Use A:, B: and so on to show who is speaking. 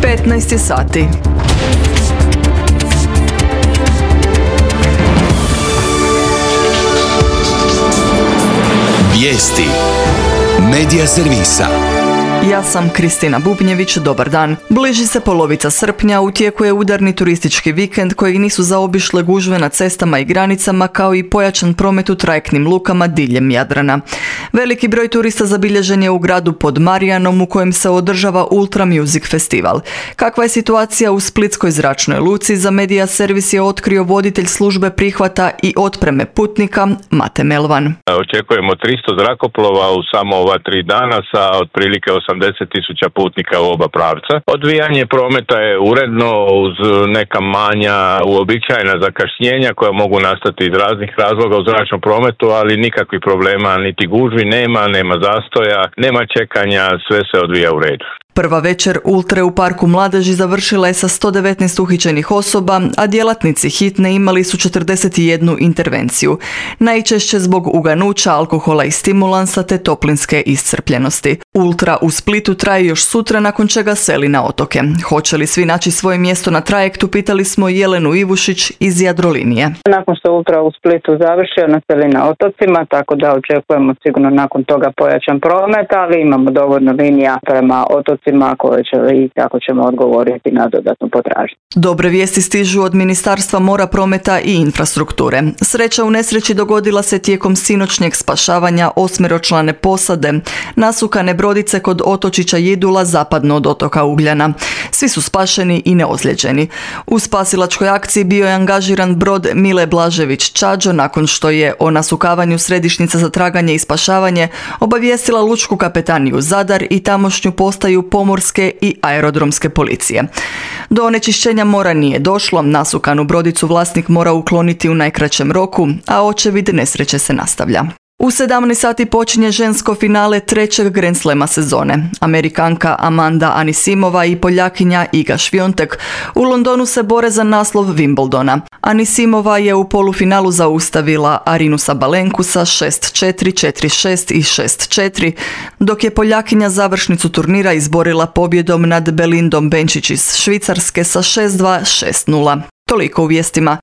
A: 15 sati.
B: Vijesti Medija servisa.
A: Ja sam Kristina Bubnjević, dobar dan. Bliži se polovica srpnja, u tijeku je udarni turistički vikend kojeg nisu zaobišle gužve na cestama i granicama kao i pojačan promet u trajektnim lukama diljem Jadrana. Veliki broj turista zabilježen je u gradu pod Marijanom u kojem se održava Ultra Music Festival. Kakva je situacija u Splitskoj zračnoj luci, za Medija servis je otkrio voditelj službe prihvata i otpreme putnika Mate Melvan.
C: Očekujemo 300 zrakoplova u samo ova 3 dana sa otprilike 80.000 putnika u oba pravca. Odvijanje prometa je uredno uz neka manja uobičajena zakašnjenja koja mogu nastati iz raznih razloga u zračnom prometu, ali nikakvih problema, niti gužvi nema zastoja, nema čekanja, sve se odvija u redu.
A: Prva večer Ultre u Parku Mladeži završila je sa 119 uhićenih osoba, a djelatnici hitne imali su 41 intervenciju. Najčešće zbog uganuća, alkohola i stimulansa te toplinske iscrpljenosti. Ultra u Splitu traje još sutra, nakon čega seli na otoke. Hoće li svi naći svoje mjesto na trajektu, pitali smo Jelenu Ivušić iz Jadrolinije.
D: Nakon što Ultra u Splitu završio, naseli na otocima, tako da očekujemo sigurno nakon toga pojačan promet, ali imamo dovoljno linija prema otocima koje će i kako ćemo odgovoriti na dodatnu potražnju.
A: Dobre vijesti stižu od Ministarstva mora, prometa i infrastrukture. Sreća u nesreći dogodila se tijekom sinoćnjeg spašavanja 8-člane posade nasukane brodice kod otočića Jidula zapadno od otoka Ugljana. Svi su spašeni i neozlijeđeni. U spasilačkoj akciji bio je angažiran brod Mile Blažević Čađo, nakon što je o nasukavanju središnjica za traganje i spašavanje obavijestila lučku kapetaniju Zadar i tamošnju postaju pomorske i aerodromske policije. Do onečišćenja mora nije došlo, nasukanu brodicu vlasnik mora ukloniti u najkraćem roku, a očevid nesreće se nastavlja. U 17 sati počinje žensko finale 3. Grand Slema sezone. Amerikanka Amanda Anisimova i Poljakinja Iga Šviontek u Londonu se bore za naslov Wimbledona. Anisimova je u polufinalu zaustavila Arinu Sabalenku sa 6-4, 4-6 i 6-4, dok je Poljakinja završnicu turnira izborila pobjedom nad Belindom Benčić iz Švicarske sa 6-2, 6-0. Toliko u vijestima.